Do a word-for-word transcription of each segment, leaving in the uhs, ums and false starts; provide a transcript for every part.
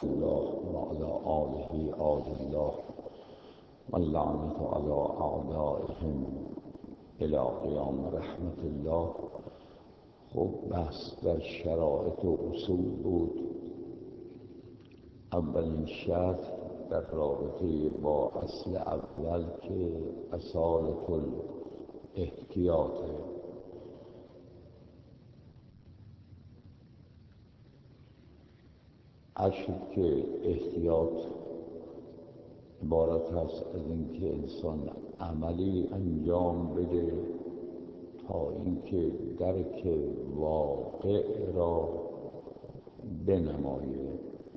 الله وعلى آله عاد الله واللعنة على أعدائهم إلی قیام رحمت الله. خب بحث در شرایط و اصول بود. اولین شرط در رابطه با اصل اول که اصالت الاحتیاطه. عرض شد که احتیاط عبارت است از اینکه انسان عملی انجام بده تا اینکه درک واقع را بنمایه.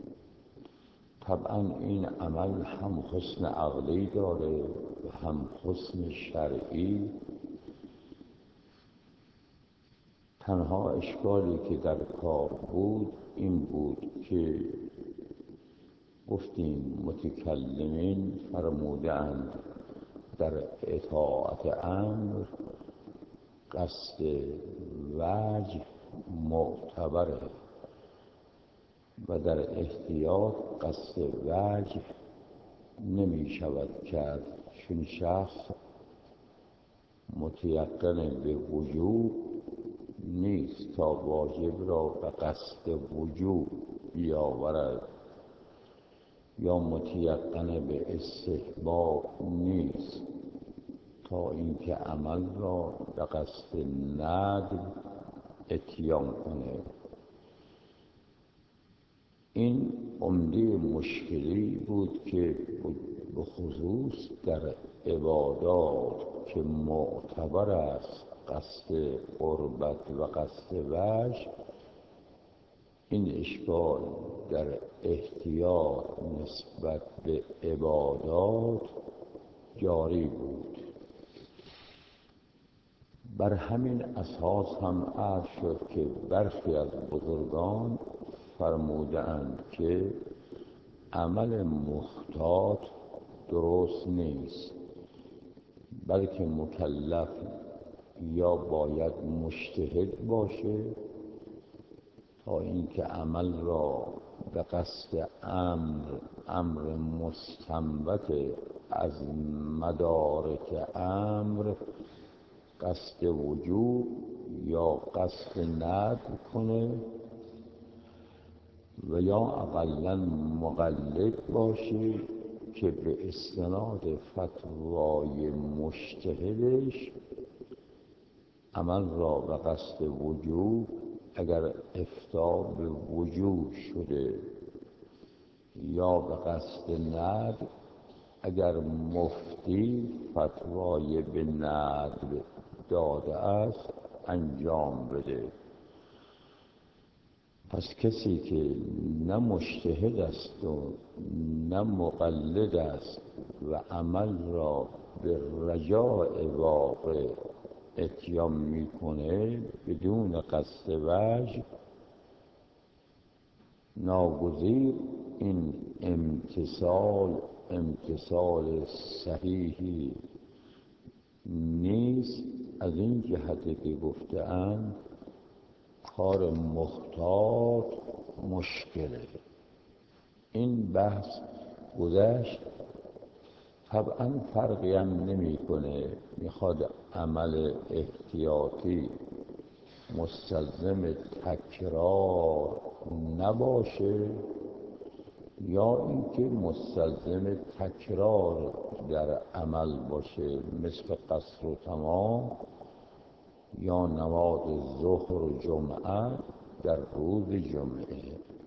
طبعا این عمل هم حسن عقلی داره و هم حسن شرعی. تنها اشکالی که در کار بود این بود که گفتیم متکلمین فرمودند در اطاعت امر قصد وجه معتبره و در احتیاط قصد وجه نمی شود کرد، چون شخص متیقن به وجوب نیست تا واجب را به قصد وجوب بیاورد، یا متیقن به استحباب نیست تا اینکه عمل را به قصد ندب اتیان کنه. این عمده مشکلی بود که به خصوص در عبادات که معتبر است قصد قربت و قصد وجه، این اشکال در احتیاط نسبت به عبادات جاری بود. بر همین اساس هم عرض شد که برخی از بزرگان فرمودند که عمل محتاط درست نیست، بلکه مکلف یا باید مجتهد باشه تا اینکه عمل را به قصد امر امر مستنبت از مدارک امر قصد وجوب یا قصد ندب کنه، و یا اقلا مقلد باشه که به استناد فتوای مجتهدش عمل را به قصد وجوب اگر افتاء به وجوب شده، یا به قصد ندب اگر مفتی فتوای به ندب داده است انجام بده. پس کسی که نه مجتهد است و نه مقلد است و عمل را به رجاء واقع اتیان میکنه بدون قصد وجه، ناگزیر این امتثال امتثال صحیحی نیست، از این جهت که گفته‌اند کار محتاط مشکله. این بحث گذشت. طبعا فرقی هم نمی کنه میخواد عمل احتیاطی مستلزم تکرار نباشه یا اینکه مستلزم تکرار در عمل باشه، مثل قصر و تمام یا نماز ظهر و جمعه در روز جمعه.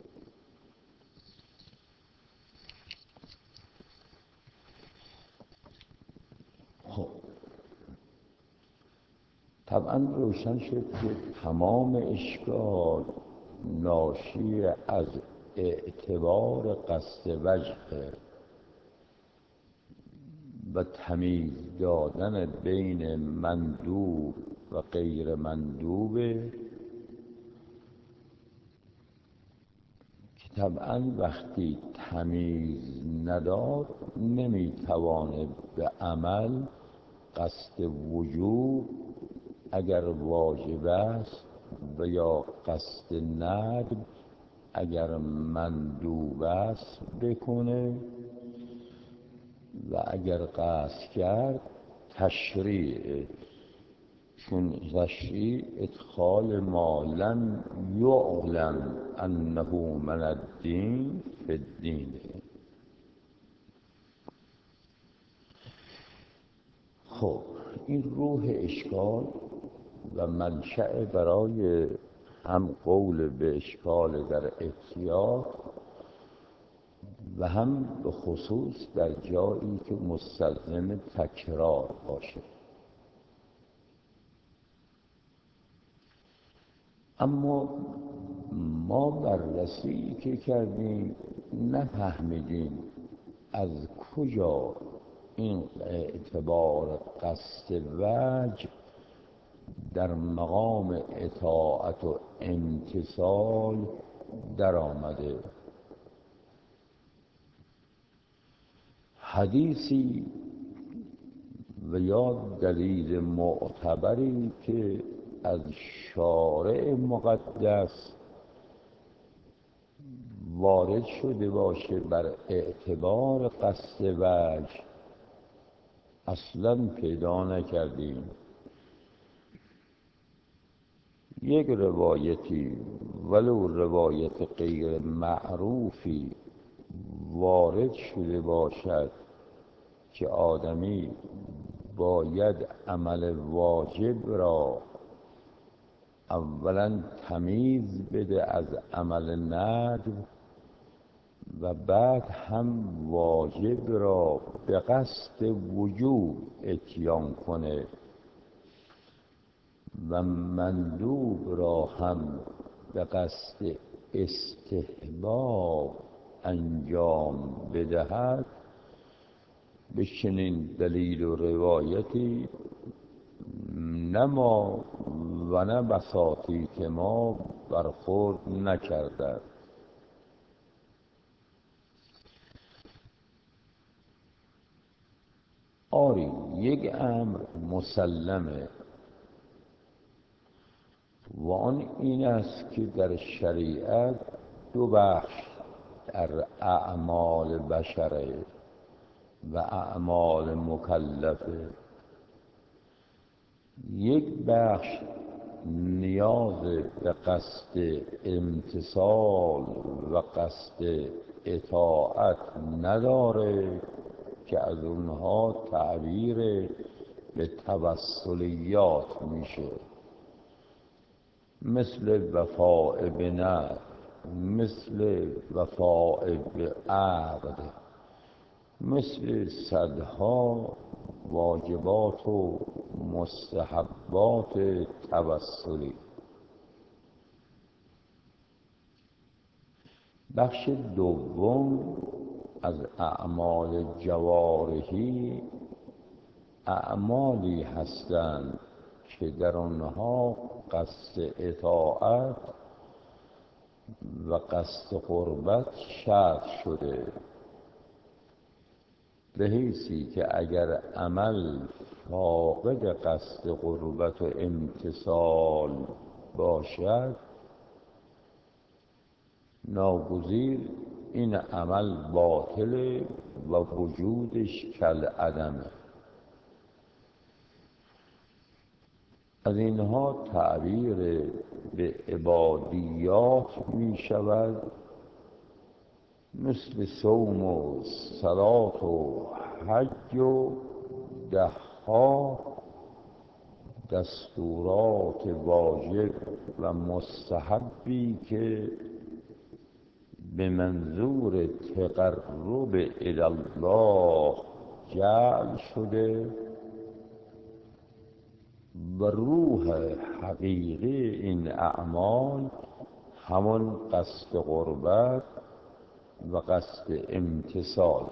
خب طبعا روشن شد که تمام اشکال ناشی از اعتبار قصد وجه و تمیز دادن بین مندوب و غیر مندوبه، که طبعا وقتی تمیز نداد نمیتوانه به عمل قصد وجوب اگر واجب است و یا قصد ندب اگر مندوب است بکنه و اگر قصد کرد تشریع، چون تشریع ادخال ما لم یعلم انه من الدین فی الدین. خب این روح اشکال و منشأ برای هم قول به اشکال در احتیاط و هم به خصوص در جایی که مستلزم تکرار باشه. اما ما بررسی که کردیم نفهمیدیم از کجا این اعتبار قصد وجه در مقام اطاعت و امتثال در آمده. حدیثی و یا دلیل معتبری که از شارع مقدس وارد شده باشه بر اعتبار قصد وجه اصلا پیدا نکردیم. یک روایتی ولو روایت غیر معروفی وارد شده باشد که آدمی باید عمل واجب را اولا تمیز بده از عمل ندب و بعد هم واجب را به قصد وجوب اتیان کنه و مندوب را هم به قصد استحباب انجام بدهد، به چنین دلیل و روایتی نه ما و نه بساطی که ما برخورد نکرده. آری یک امر مسلمه و آن این است که در شریعت دو بخش در اعمال بشره و اعمال مکلفه. یک بخش نیاز به قصد امتثال و قصد اطاعت نداره که از اونها تعبیر به توسلیات میشه، مثل وفاء به نذر، مثل وفاء به عقد، مثل صدها واجبات و مستحبات توسلی. بخش دوم از اعمال جوارحی اعمالی هستند که در آنها قصد اطاعت و قصد قربت شرط شده، به حیثی که اگر عمل فاقد قصد قربت و امتثال باشد ناگزیر این عمل باطله و وجودش کالعدمه. از اینها تعبیر به عبادیات می شود، مثل صوم و صلات و حج و دهها دستورات واجب و مستحبی که به منظور تقرب الی الله جعل شده و روح حقیقی این اعمال همان قصد قربت و قصد امتثال.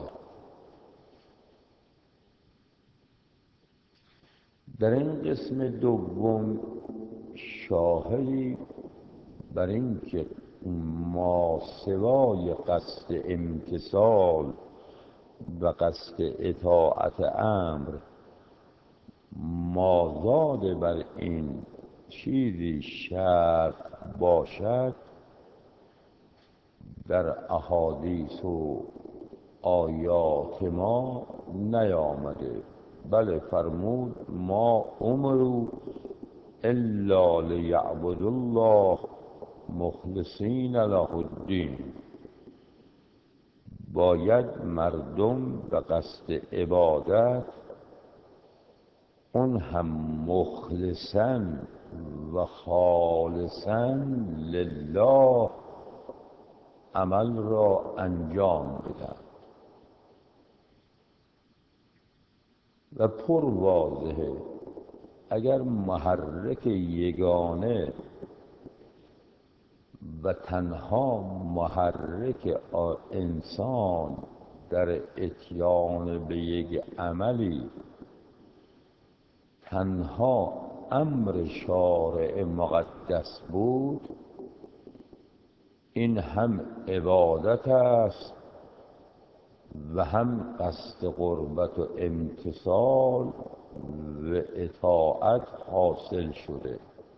در این قسم دوم شاهدی بر این که ما سوای قصد امتثال و قصد اطاعت امر مازاد بر این چیزی شرط باشد در احادیث و آیات ما نیامده. بله فرمود ما امروا الا لیعبدوا الله مخلصین له الدین. باید مردم به قصد عبادت، اون هم مخلصاً و خالصاً لله، عمل را انجام بدن. و پر واضحه اگر محرک یگانه و تنها محرک انسان در اتیان به یک عملی تنها امر شارع مقدس بود، این هم عبادت است و هم قصد قربت و امتثال و اطاعت حاصل شده.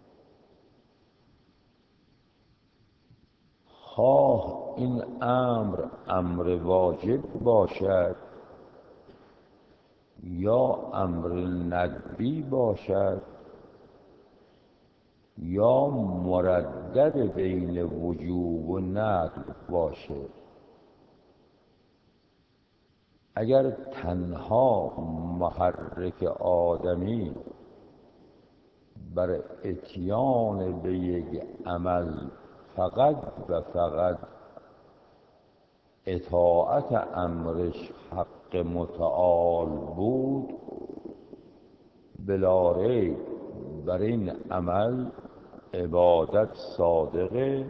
خواه این امر امر واجب باشد یا امر ندبی باشد یا مردد بین وجوب و ندب باشد. اگر تنها محرک آدمی بر اتیان به یک عمل فقط و فقط اطاعت امرش حق متعال بود، بلا ریب بر این عمل عبادت صادقه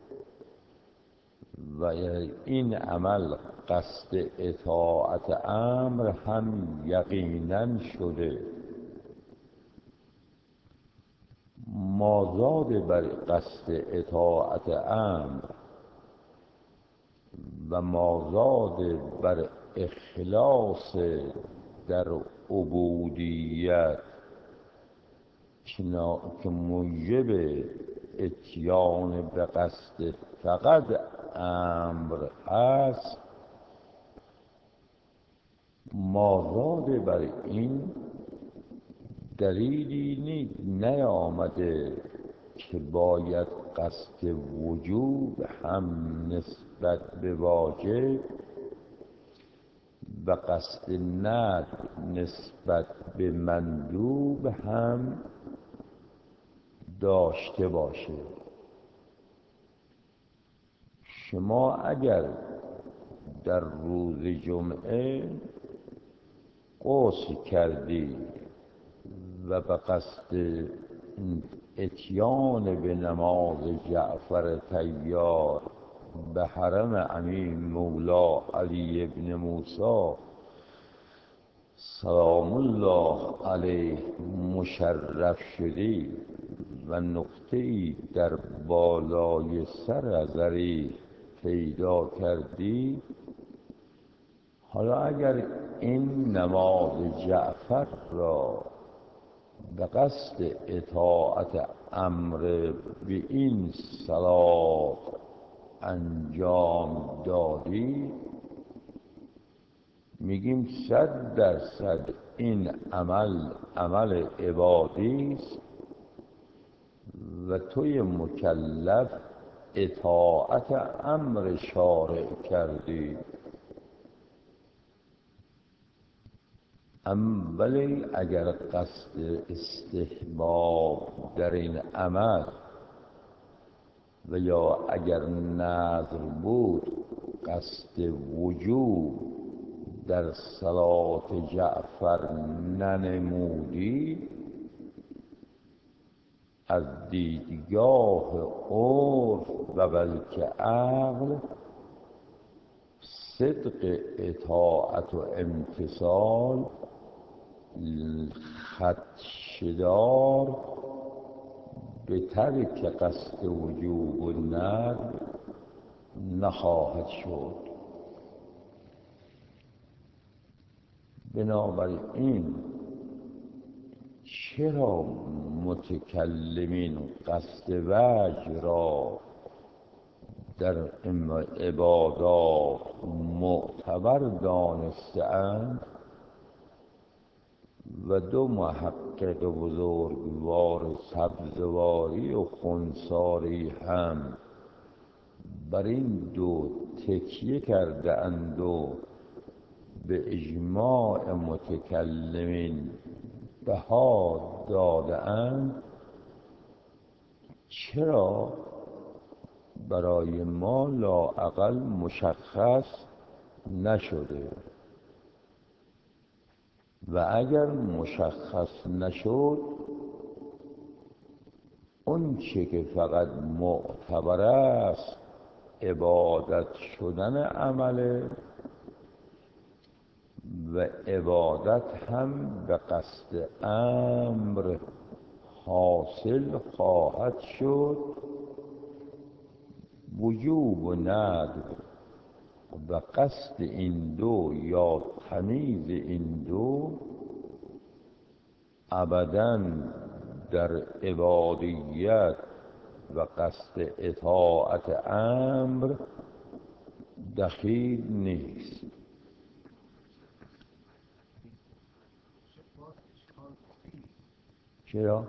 و این عمل قصد اطاعت امر هم یقیناً شده. مازاد بر قصد اطاعت امر و مازاد بر اخلاص در عبودیت که موجب اتیان به قصد فقط امر است، مازاد بر این دلیلی نیامده که باید قصد وجوب هم نسبت به واجب و قصد ندب نسبت به مندوب هم داشته باشه. شما اگر در روز جمعه غسل کردی و به قصد اتیان به نماز جعفر طیار به حرم امین مولا علی ابن موسی سلام الله علیه مشرف شدی و نقطه‌ای در بالای سر ضریح پیدا کردی، حالا اگر این نماز جعفر را به قصد اطاعت امر به این صلات انجام دادی، میگیم صد درصد این عمل عمل عبادی است و توی مکلف اطاعت امر شارع کردی. ولی اگر قصد استحباب در این عمل و یا اگر نذر بود قصد وجوب در صلات جعفر ننمودی، از دیدگاه عرف و بلکه عقل صدق اطاعت و امتثال خدشه‌دار به ترک قصد وجوب و ندب نخواهد شد. بنابراین چرا متکلمین قصد وجه را در عبادات معتبر دانسته‌اند و دو محقق بزرگوار سبزواری و خنثاری هم بر این دو تکیه کرده اند و به اجماع متکلمین بها داده اند، چرا برای ما لااقل مشخص نشده؟ و اگر مشخص نشد، اون چه که فقط معتبر است عبادت شدن عمله و عبادت هم به قصد امر حاصل خواهد شد. وجوب و ندب و قصد این دو یا تمیز این دو ابداً در عبادیت و قصد اطاعت امر دخیل نیست. چرا؟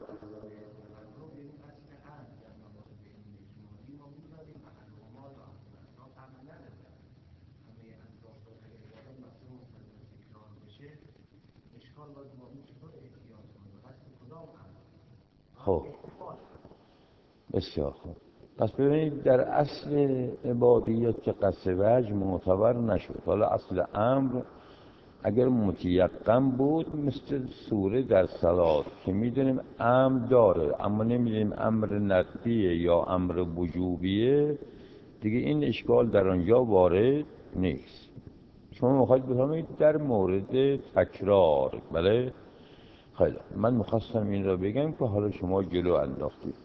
خب بسیار خوب. پس ببینید در اصل عبادیت که قصد وجه معتبر نشد. حالا اصل امر اگر متیقن بود مثل سوره در صلات که میدونیم امر داره اما نمیدونیم امر ندبیه یا امر وجوبیه، دیگه این اشکال در آنجا وارد نیست. شما میخواید بفهمید در مورد تکرار. بله خیلی من میخواستم این را بگم که حالا شما جلو انداختید.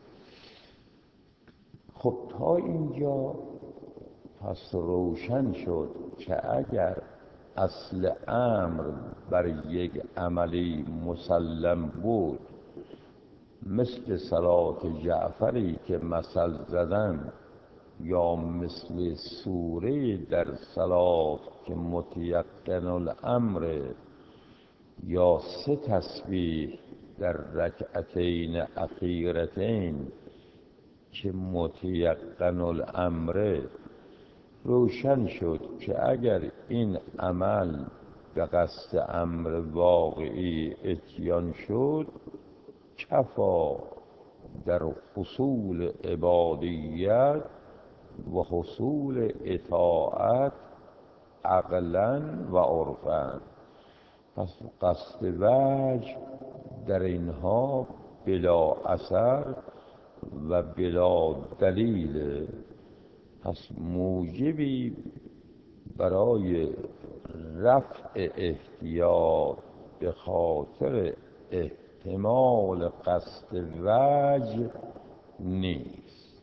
خب تا اینجا پس روشن شد که اگر اصل امر بر یک عملی مسلم بود، مثل صلات جعفری که مثل زدن، یا مثل سوره در صلات که متیقن الامر، یا سه تسبیح در رکعتین اخیرتین که متیقن الامر، روشن شد که اگر این عمل به قصد امر واقعی اتیان شد، کفا در حصول عبادیت و حصول اطاعت عقلاً و عرفاً. پس قصد وجه در اینها بلا اثر و بلا دلیل. پس موجبی برای رفع احتیاط به خاطر احتمال قصد وجه نیست.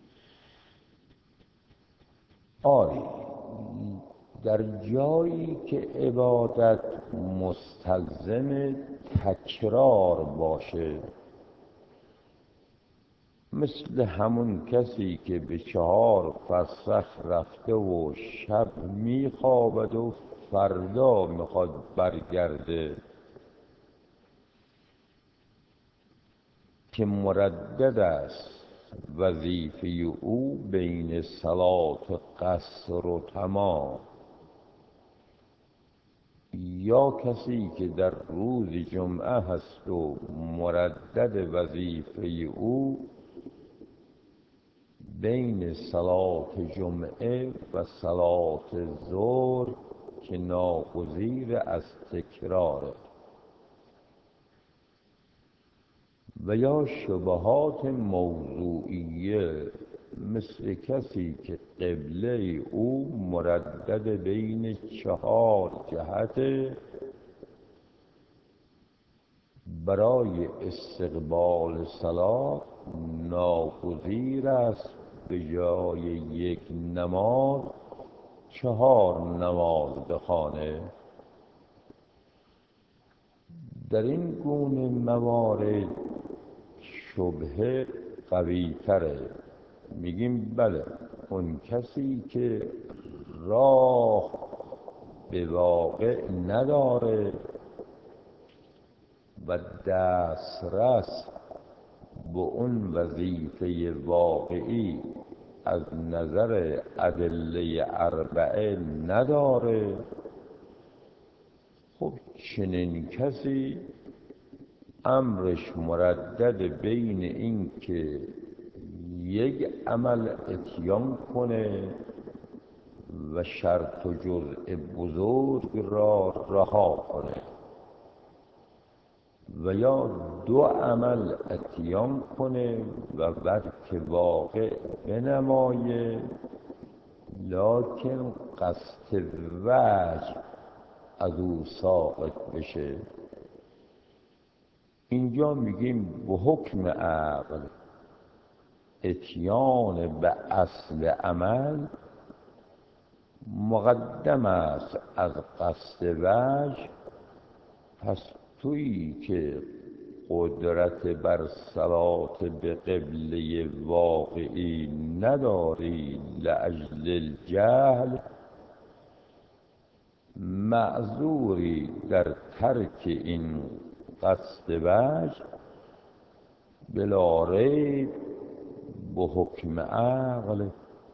آری در جایی که عبادت مستلزم تکرار باشه، مثل همون کسی که به چهار فرسخ رفته و شب میخوابد و فردا میخواد برگرده، که مردد است وظیفه او بین صلات قصر و تمام، یا کسی که در روز جمعه هست و مردد وظیفه او بین صلات جمعه و صلات ظهر که ناگزیر از تکراره، و یا شبهات موضوعیه مثل کسی که قبله او مردد بین چهار جهت، برای استقبال صلات ناگزیر است به جای یک نماز چهار نماز بخوانه. در این گونه موارد شبهه قوی تره. میگیم بله اون کسی که راه به واقع نداره و دسترس به اون وظیفه واقعی از نظر ادله اربعه نداره، خب چنین کسی امرش مردد بین این که یک عمل اتیان کنه و شرط و جزء بزرگ را رها کنه و یا دو عمل اتیان کنه و برک واقع بنمایه، لکن قصد وجه از او ساقط بشه. اینجا میگیم به حکم عقل اتیان به اصل عمل مقدم است از قصد وجه. پس تویی که قدرت بر صلات به قبله واقعی نداری لاجل الجهل، معذوری در ترک این قصد وجه. بلا ریب به حکم عقل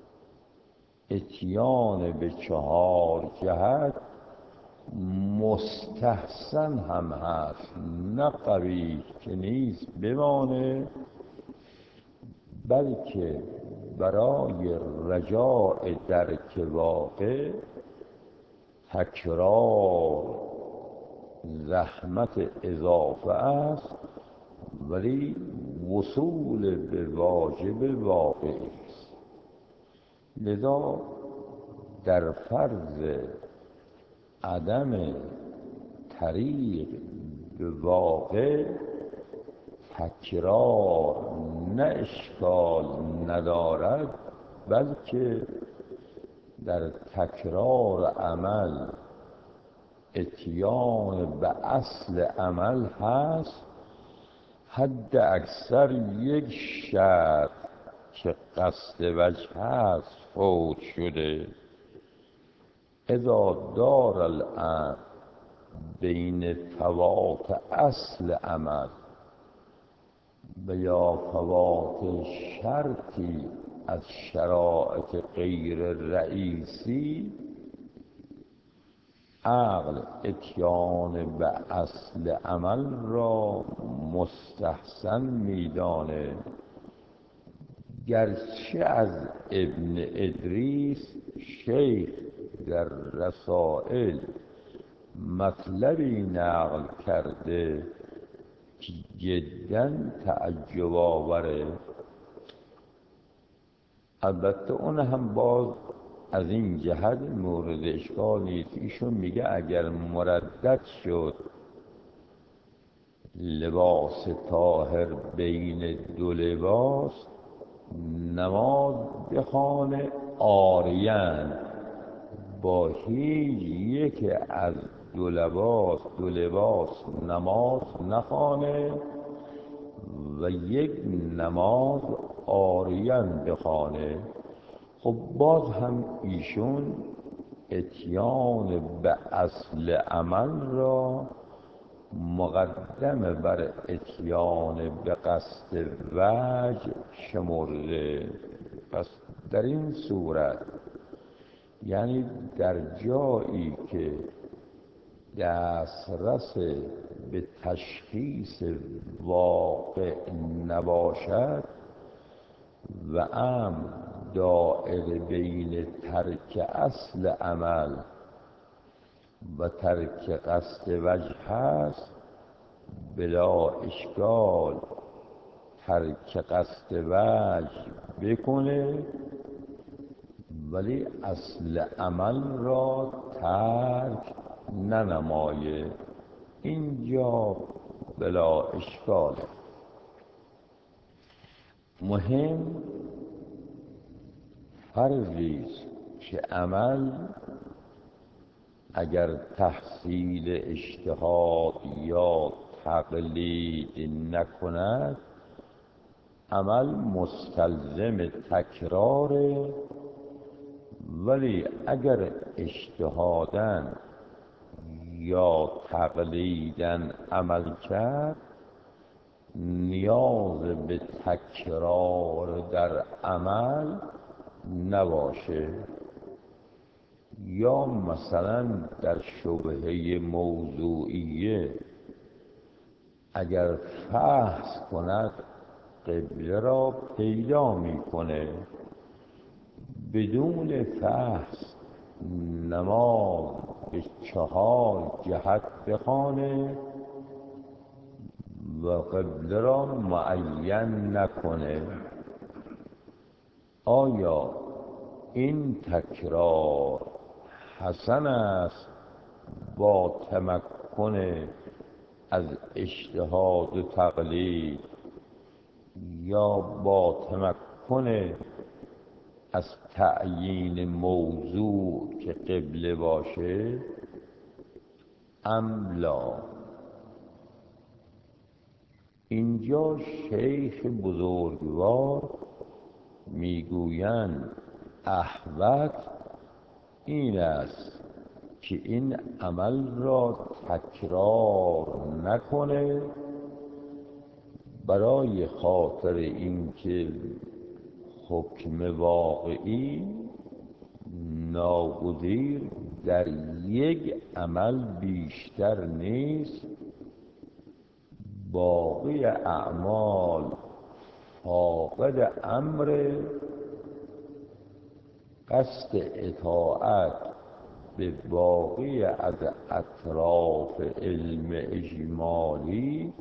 اتیان به چهار جهت مستحسن هم هست، نه قبیح که نیست بمانه، بلکه برای رجاء درک واقع تکرار زحمت اضافه است، ولی وصول به واجب واقعی است. لذا در فرض عدم طریق به واقع تکرار نه اشکال ندارد، بلکه در تکرار عمل اتیان به اصل عمل هست. حد اکثر یک شرط که قصد وجه هست فوت شده. اذا دار الامر بین فوات اصل عمل و یا فوات شرطی از شرائط غیر رئیسی، عقل اتیان به اصل عمل را مستحسن میدانه. گرچه از ابن ادریس شیخ در رسائل مطلبی نقل کرده که جدا تعجب آوره. البته اون هم باز از این جهت مورد اشکال نیست. ایشون میگه اگر مردد شد لباس طاهر بین دو لباس، نماز بخوانه عاریاً با هیچ یک از دو لباس دو لباس نماز نخوانه و یک نماز عاریاً بخوانه. خب باز هم ایشون اتیان به اصل عمل را مقدم بر اتیان به قصد وجه شمرده. پس در این صورت، یعنی در جایی که دسترس به تشخیص واقع نباشد و امر دائر بین ترک اصل عمل و ترک قصد وجه هست، بلا اشکال ترک قصد وجه بکنه، ولی اصل عمل را ترک ننمایه. اینجا بلا اشکاله. مهم فرضی است که عمل اگر تحصیل اجتهاد یا تقلید نکند، عمل مستلزم تکرار ولی اگر اجتهاداً یا تقلیداً عمل کرد، نیاز به تکرار در عمل نباشه. یا مثلا در شبهه موضوعیه اگر فحص کند قبله را پیدا میکنه، بدون فحص نماز به چهار جهت بخوانه و قبله را معین نکنه. آیا این تکرار حسن است با تمکن از اجتهاد و تقلید، یا با تمکن از تعیین موضوع که قبله باشه ام لا؟ اینجا شیخ بزرگوار میگویند احوط این است که این عمل را تکرار نکنه، برای خاطر اینکه حکم واقعی ناگزیر در یک عمل بیشتر نیست، باقی اعمال فاقد امر. قصد اطاعت به باقی از اطراف علم اجمالی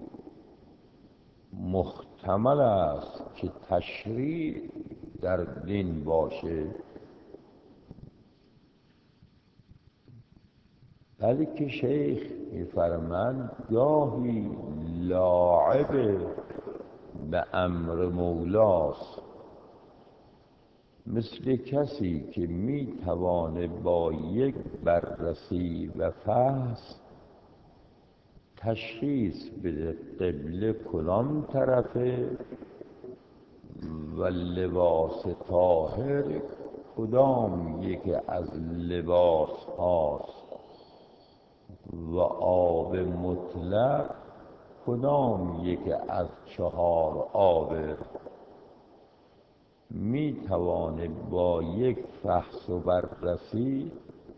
محتمل است که تشریع در دین باشه، ولی که شیخ می‌فرماند گاهی لاعب به امر مولاست، مثل کسی که میتوانه با یک بررسی و فحص تشخیص بده قبله کدام طرفه و لباس طاهر کدام یک از لباس هاست و آب مطلق کدام یک از چهار آبه. می توانه با یک فحص و بررسی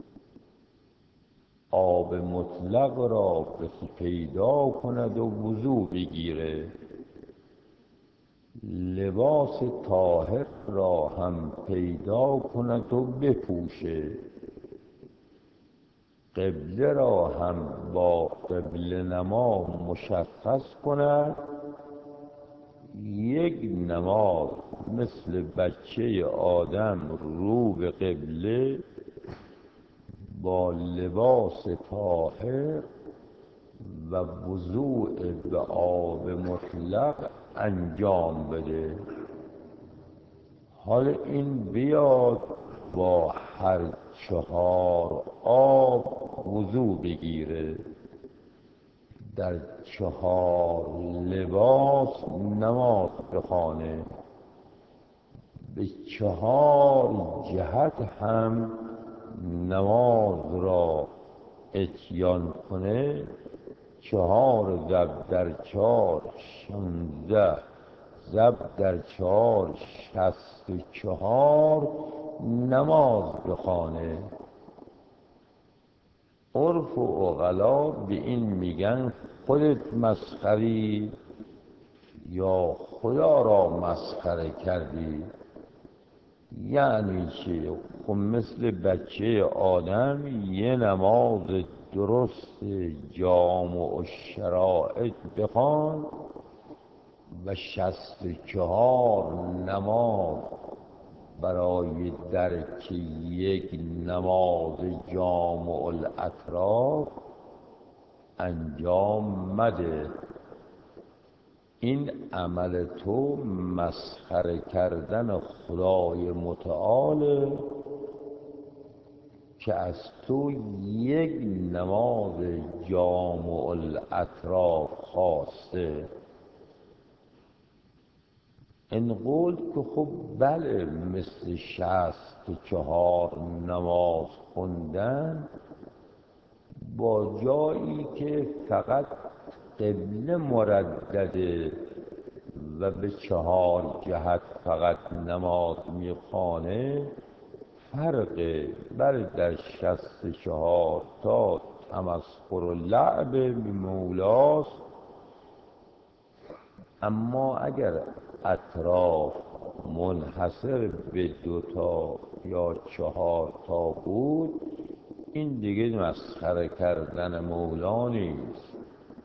آب مطلق را پیدا کند و وضو بگیره، لباس طاهر را هم پیدا کند و بپوشه، قبله را هم با قبله نما مشخص کند. یک نماز مثل بچه آدم رو به قبله با لباس طاهر و وضوء به آب مطلق انجام بده. حال این بیاد با هر چهار آب وضوء بگیره، در چهار لباس نماز بخوانه، به چهار جهت هم نماز را اتیان کنه، چهار ضرب در چهار شانزده، ضرب در چهار شصت و چهار نماز بخوانه. عرف و عقلا به این میگن خودت مسخری یا خدا را مسخره کردی. یعنی چی؟ خب مثل بچه آدم یه نماز درست جامع و شرایط بخوان و شصت و چهار نماز برای درک یک نماز جامع الاطراف انجام مده. این عمل تو مسخره کردن خدای متعال که از تو یک نماز جامع الاطراف خواسته. این قول که خب بله مثل شصت و چهار نماز خوندن با جایی که فقط قبله مردده و به چهار جهت فقط نماز میخوانه فرق بل در شصت و چهار تا تمسخر و لعب به مولاست. اما اگر اطراف منحصر به دو تا یا چهار تا بود این دیگه مسخره کردن مولا نیست.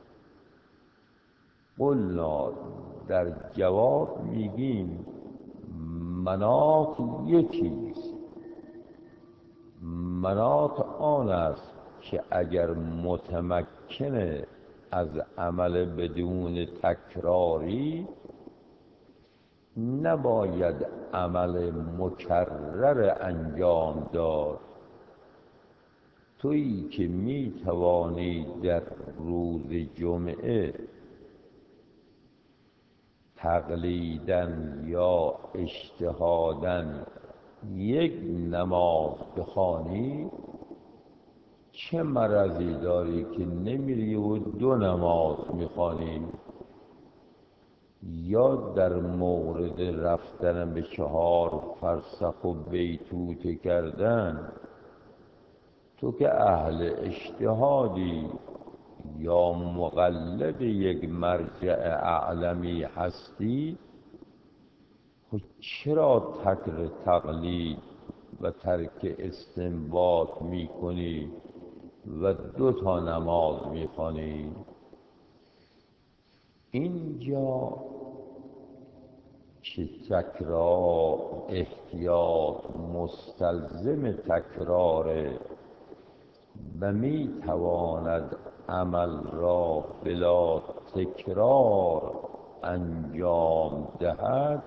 قلنا در جواب میگیم مناط یکیست. مناط آن است که اگر متمکن از عمل بدون تکراری نباید عمل مکرر انجام داد. تویی که می توانی در روز جمعه تقلیدن یا اجتهادن یک نماز بخوانی، چه مرضی داری که نمیری و دو نماز میخوانی؟ یا در مورد رفتن به چهار فرسخ و بیتوته کردن تو که اهل اجتهادی یا مقلد یک مرجع اعلمی هستی، خود چرا ترک تقلید و ترک استنباط میکنی و دو تا نماز میخوانی؟ اینجا که تکرار احتیاط مستلزم تکراره و می تواند عمل را بلا تکرار انجام دهد،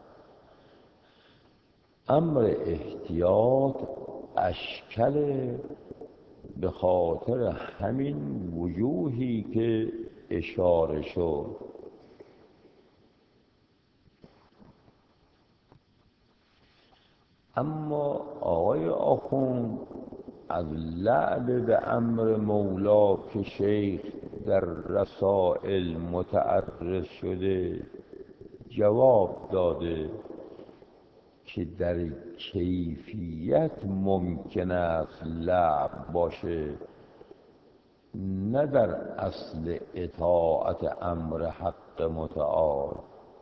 امر احتیاط اشکل به خاطر همین وجوهی که اشاره شد. اما آقای آخوند از لعب به امر مولا که شیخ در رسائل متعرض شده جواب داده که در کیفیت ممکن است لعب باشه، نه در اصل اطاعت امر حق متعال.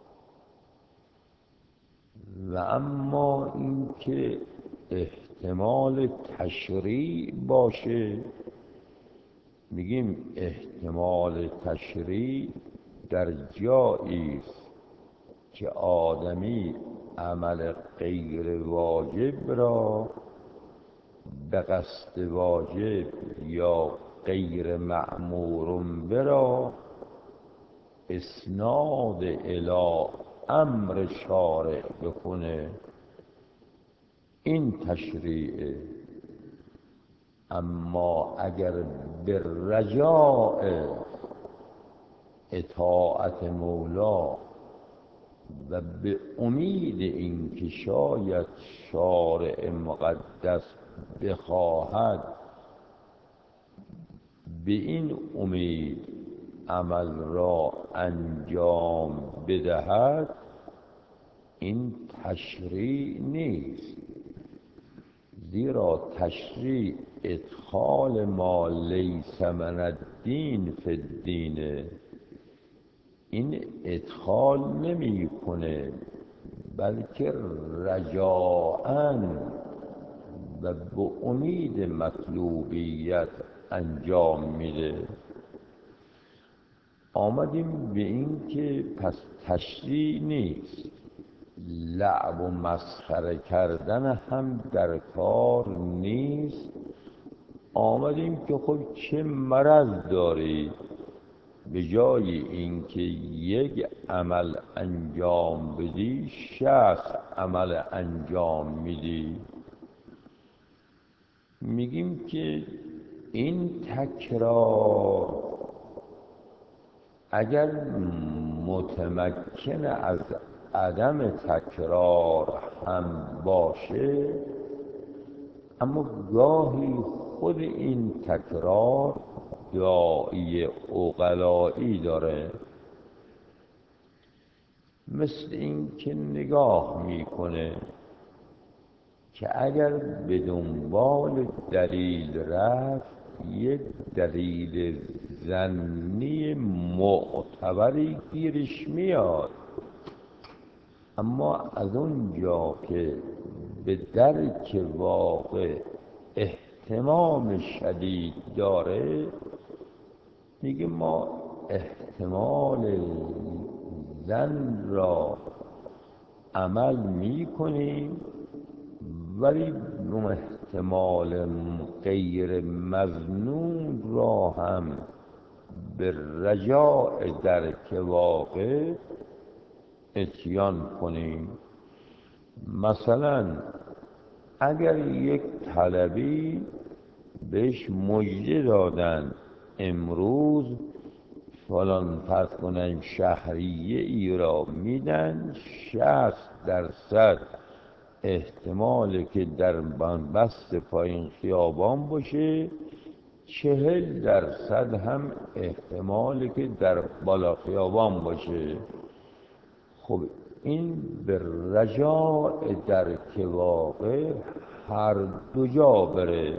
و اما اینکه احتمال تشریع باشه، میگیم احتمال تشریع در جایی است که آدمی عمل غیر واجب را به قصد واجب یا غیر مأمور به را اسناد الی امر شارع بکنه، این تشریعه. اما اگر به رجاء اطاعت مولا و به امید اینکه شاید شارع مقدس بخواهد به این امید عمل را انجام بدهد، این تشریع نیست. زیرا تشریع ادخال ما لیس من الدین فی الدین، این ادخال نمی کنه بلکه رجاءً و به امید مطلوبیت انجام میده. آمدیم به این که پس تشریع نیست، لعب و مسخره کردن هم در کار نیست. آمدیم که خب چه مرض داری به جای اینکه یک عمل انجام بدی شصت عمل انجام میدی؟ میگیم که این تکرار اگر متمکن از عدم تکرار هم باشه، اما گاهی خود این تکرار داعی عقلایی داره، مثل این که نگاه میکنه که اگر به دنبال دلیل رفت یک دلیل ظنی معتبری گیرش میاد، اما از اونجا که به درک واقع اهتمام شدید داره، میگه ما احتمال ظن را عمل میکنیم، ولی اون احتمال غیر مظنون را هم به رجاء درک واقع اتیان کنیم. مثلا اگر یک طلبی بهش مژده دادن امروز فلان فرض کنن شهریه ای را میدن، شصت درصد احتمال که در بنبست پایین خیابان باشه، چهل درصد هم احتمال که در بالا خیابان باشه. خب این به رجاء درک واقع هر دو جا بره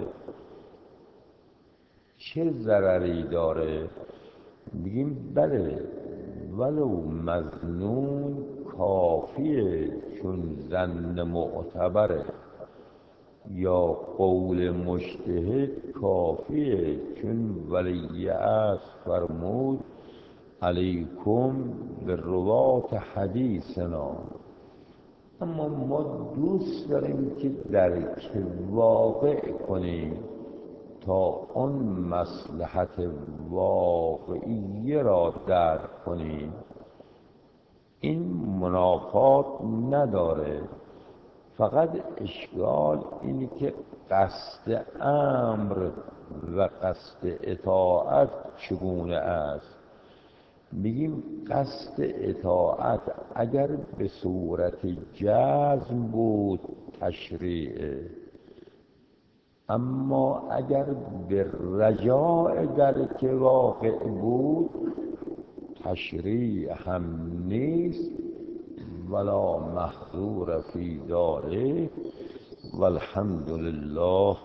چه ضرری داره؟ میگیم بله، ولو مظنون کافیه چون ظن معتبره، یا قول مجتهد کافیه چون ولی عصر فرمود علیکم به روات حدیثنا. اما ما دوست داریم که درک واقع کنیم تا اون مصلحت واقعی را درک کنیم. این منافات نداره، فقط اشکال اینه که قصد امر و قصد اطاعت چگونه است. میگیم قصد اطاعت اگر به صورت جزم بود تشریعه، اما اگر به رجاء درک واقع بود تشریع هم نیست، ولا محظور فی ذلک والحمد لله